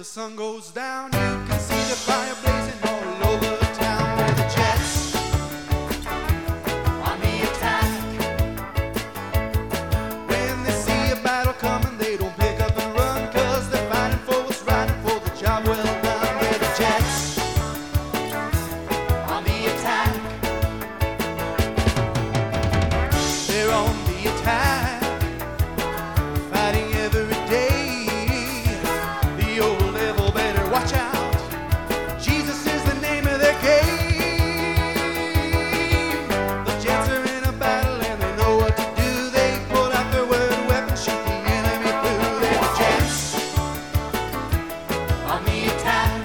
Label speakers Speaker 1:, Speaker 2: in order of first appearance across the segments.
Speaker 1: sun goes down. You can see the fire blazing all over town. Where the Jets on the attack. When they see a battle coming, they don't pick up and run, 'cause they're fighting for what's right and for the job well done. Where the Jets on the attack. They're on the attack, fighting every day. The old devil better watch out. Jesus is the name of their game. The Jets are in a battle and they know what to do. They pull out their word weapon, shoot the enemy through. They're the Jets on the attack.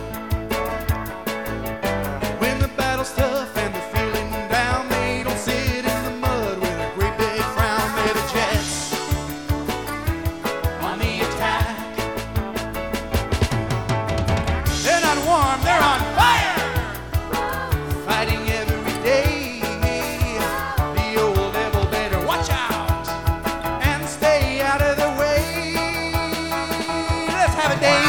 Speaker 1: When the battle's tough and they're feeling down, they don't sit in the mud with a great big frown. They're the Jets on the attack. They're not warm, they're on fire, fighting every day. The old devil better watch out and stay out of their way. Let's have a day.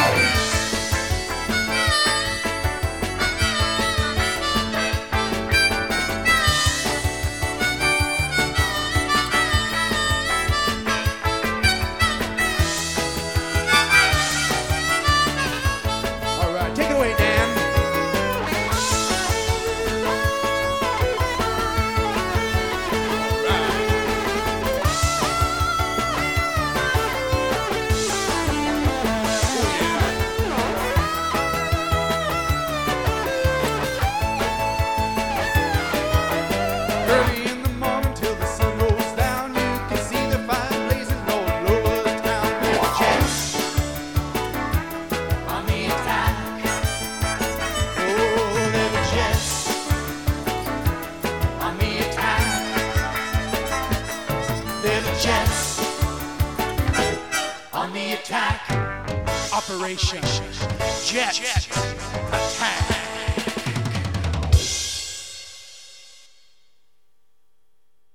Speaker 1: All right, take it away, Dan. Early in the morning till the sun goes down, you can see the fire blazing all over the town. They're the Jets on the attack. Oh, they're the Jets on the attack. They're the Jets on the attack. Operation Jet Attack.